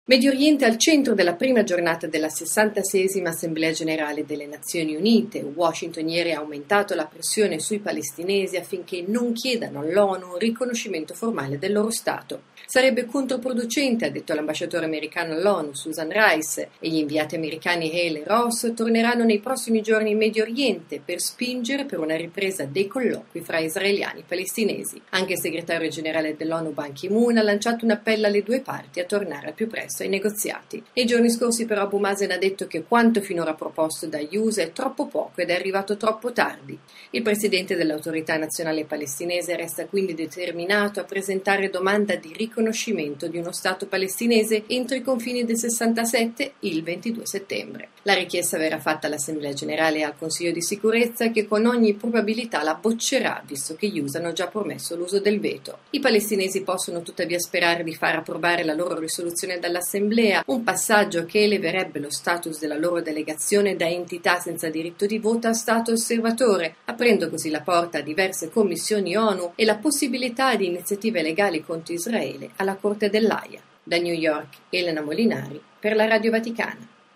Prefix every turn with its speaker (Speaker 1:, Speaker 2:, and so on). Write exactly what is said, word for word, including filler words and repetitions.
Speaker 1: Medio Oriente al centro della prima giornata della sessantaseiesima Assemblea Generale delle Nazioni Unite. Washington ieri ha aumentato la pressione sui palestinesi affinché non chiedano all'ONU un riconoscimento formale del loro Stato. Sarebbe controproducente, ha detto l'ambasciatore americano all'ONU Susan Rice, e gli inviati americani Hale e Ross torneranno nei prossimi giorni in Medio Oriente per spingere per una ripresa dei colloqui fra israeliani e palestinesi. Anche il segretario generale dell'ONU Ban Ki-moon ha lanciato un appello alle due parti a tornare al più presto ai negoziati. Nei giorni scorsi però Abu Mazen ha detto che quanto finora proposto dagli U S A è troppo poco ed è arrivato troppo tardi. Il presidente dell'Autorità Nazionale Palestinese resta quindi determinato a presentare domanda di riconoscimento di uno Stato palestinese entro i confini del sessantasette il ventidue settembre. La richiesta verrà fatta all'Assemblea Generale e al Consiglio di Sicurezza, che con ogni probabilità la boccerà, visto che gli U S A hanno già promesso l'uso del veto. I palestinesi possono tuttavia sperare di far approvare la loro risoluzione dall'Assemblea, un passaggio che eleverebbe lo status della loro delegazione da entità senza diritto di voto a Stato osservatore, aprendo così la porta a diverse commissioni ONU e la possibilità di iniziative legali contro Israele alla Corte dell'Aia. Da New York, Elena Molinari per la Radio Vaticana.